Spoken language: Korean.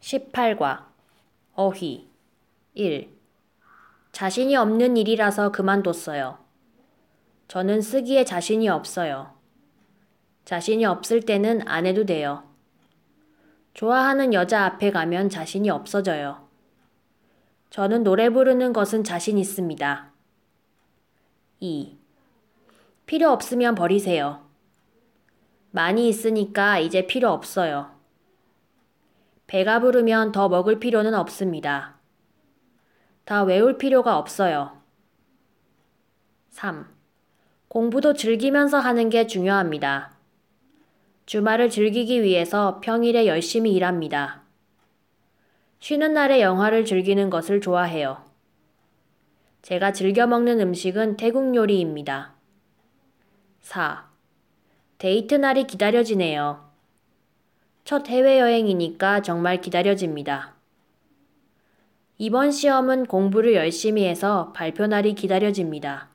18과 어휘 1. 자신이 없는 일이라서 그만뒀어요. 저는 쓰기에 자신이 없어요. 자신이 없을 때는 안 해도 돼요. 좋아하는 여자 앞에 가면 자신이 없어져요. 저는 노래 부르는 것은 자신 있습니다. 2. 필요 없으면 버리세요. 많이 있으니까 이제 필요 없어요. 배가 부르면 더 먹을 필요는 없습니다. 다 외울 필요가 없어요. 3. 공부도 즐기면서 하는 게 중요합니다. 주말을 즐기기 위해서 평일에 열심히 일합니다. 쉬는 날에 영화를 즐기는 것을 좋아해요. 제가 즐겨 먹는 음식은 태국 요리입니다. 4. 데이트 날이 기다려지네요. 첫 해외여행이니까 정말 기다려집니다. 이번 시험은 공부를 열심히 해서 발표 날이 기다려집니다.